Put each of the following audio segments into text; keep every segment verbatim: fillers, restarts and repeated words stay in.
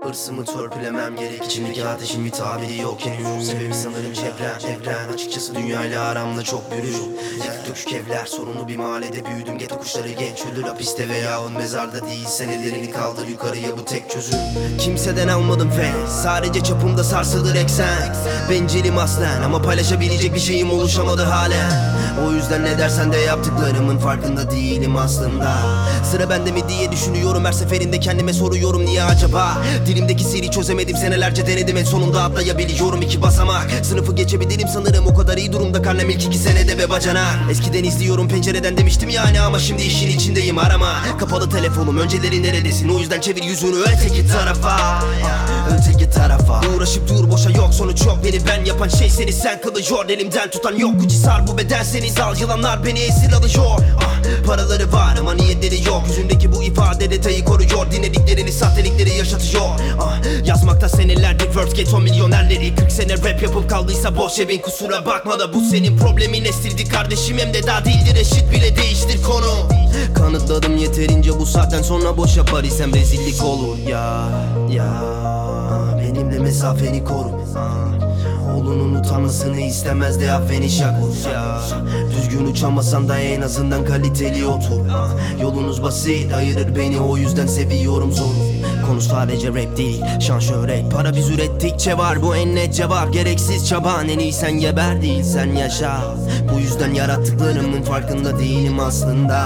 Hırsımı törpülemem gerek. İçimdeki ateşin bir tabiri yok henüz. Sebebi sanırım çevren, evren. Açıkçası dünyayla aramda çok bürüş. Yakık dökük evler, sorunlu bir mahallede büyüdüm. Geto kuşları genç ölür hapiste veya on mezarda değil. Sen ellerini kaldır yukarıya, bu tek çözüm. Kimseden almadım fey, sadece çapımda sarsılır eksen. Bencilim aslen ama paylaşabilecek bir şeyim oluşamadı halen. O yüzden ne dersen de yaptıklarımın farkında değilim aslında. Sıra bende mi diye düşünüyorum, her seferinde kendime soruyorum niye acaba. Dilimdeki siri çözemedim, senelerce denedim, en sonunda atlayabiliyorum iki basamak. Sınıfı geçebilirim sanırım, o kadar iyi durumda karnem ilk iki senede ve bacanak. Eskiden izliyorum pencereden demiştim yani, ama şimdi işin içindeyim arama. Kapalı telefonum, önceleri neredesin, o yüzden çevir yüzünü öteki tarafa. Öteki tarafa uğraşıp dur boşa, yok sonuç yok. Beni ben yapan şey seni sen kılıyor, elimden tutan yok. Gücü sar bu beden seni zal, yılanlar beni esir alıyor. ah, Paraları var ama niyetleri yok, yüzündeki bu ifade detayı koruyor. Dinlediklerini sahtelikleri yaşatıyor. ah, Yazmakta senelerdir words get on milyonerleri. Kırk sene rap yapıp kaldıysa boş evin, kusura bakma da bu senin problemin. Estirdi kardeşim, hem de daha değildir eşit bile, değiştir konu. Kanıtladım yeterince, bu saatten sonra boş yapar isem rezillik olur. Ya ya benimle mesafeni koru. Oğlunun utanmasını istemez de affeni şakur ya. Düzgün uçamasan da en azından kaliteli otur. Yolunuz basit ayırır beni, o yüzden seviyorum zoru. Konu sadece rap değil, şan şöhret. Para biz ürettikçe var, bu en net cevap. Gereksiz çaba, en iyi sen geber değil sen yaşa. Bu yüzden yarattıklarımın farkında değilim aslında.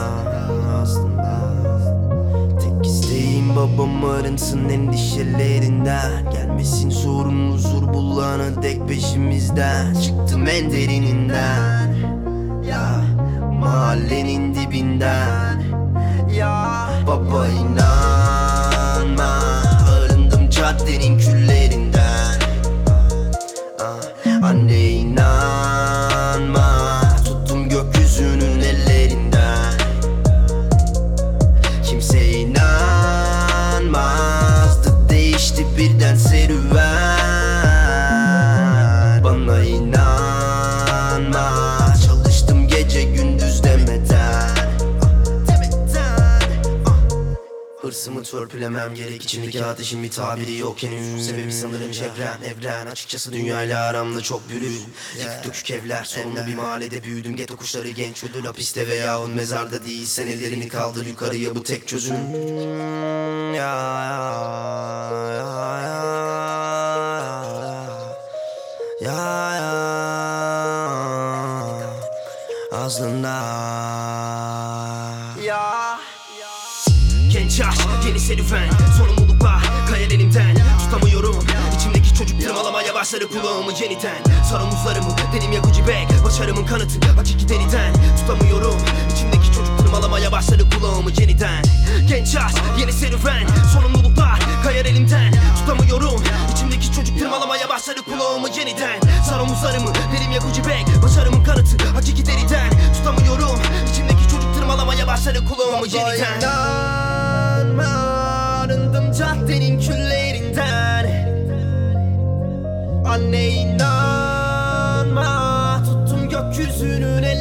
Aslında tek isteğim babam arınsın endişelerinden. Gelmesin sorun, huzur bulana dek peşimizden. Çıktım en derininden, ya mahallenin dibinden. Ya baba inanma, arındım caddenin küllerinden. ah, Anne inanma, tuttum gökyüzünün ellerinden. Kimse inanmazdı, değişti birden serüven. Bana inanma, çalıştım gece gündüz demeden. Hırsımı törpülemem gerek. İçimdeki ateşin bir tabiri yok henüz. Sebebi sanırım çevren, evren. Açıkçası dünyayla aramda çok bürüş. Yakık dökük evler, sorunlu bir mahallede büyüdüm. Geto kuşları genç ölür hapiste veya on mezarda değil. Sen ellerini kaldır yukarıya, bu tek çözüm. Ya ya ya ya ya aslında ya. Genç yaş, yeni serüven, sorumluluklar kayar elimden. Tutamıyorum, içimdeki çocuk tırmalamaya başladı kulağımı yeniden. Sar omuzlarımı, dedim yakıcı bek, başarımın kanıtı hakiki deriden. Tutamıyorum, içimdeki çocuk tırmalamaya başladı kulağımı yeniden. Genç yaş, yeni serüven, sorumluluklar kayar elimden. Tutamıyorum, içimdeki çocuk tırmalamaya başladı kulağımı yeniden. Sar omuzlarımı, dedim yakıcı bek, başarımın kanıtı hakiki deriden. Tutamıyorum, içimdeki çocuk tırmalamaya başladı kulağımı yeniden. Arındım caddenin küllerinden. Anne inanma, tuttum gökyüzünün el